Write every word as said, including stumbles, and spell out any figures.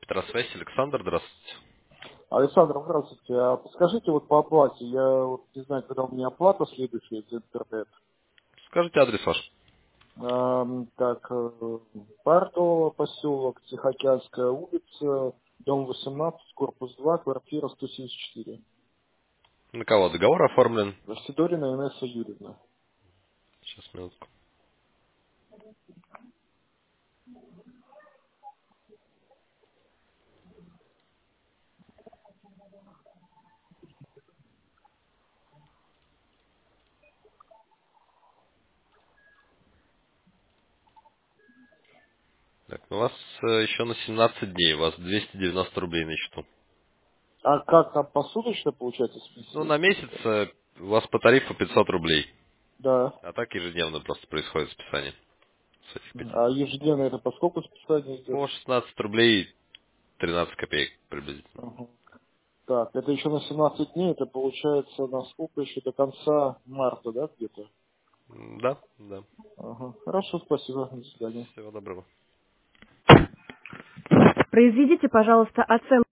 Здравствуйте, Александр, здравствуйте. Александр, здравствуйте. А подскажите вот по оплате, я вот не знаю, когда у меня оплата следующая за интернет. Скажите адрес ваш. Ам, так, э, Парково, поселок, Тихоокеанская улица, дом восемнадцать, корпус два, квартира сто семьдесят четыре. На кого договор оформлен? Сидорина Инесса Юрьевна. Сейчас, минутку. Так, ну у вас э, еще на семнадцать дней, у вас двести девяносто рублей на счету. А как там посуточно получается Ну, на списывается или месяц как? э, у вас по тарифу пятьсот рублей. Да. А так ежедневно просто происходит списание с этих пяти. А ежедневно это по сколько списание идет? По шестнадцать рублей тринадцать копеек приблизительно. Ага. Так, это еще на семнадцать дней, это получается на сколько еще до конца марта, да, где-то? М, Да, да. Ага. Хорошо, спасибо, до свидания. Всего доброго. Произведите, пожалуйста, оценку.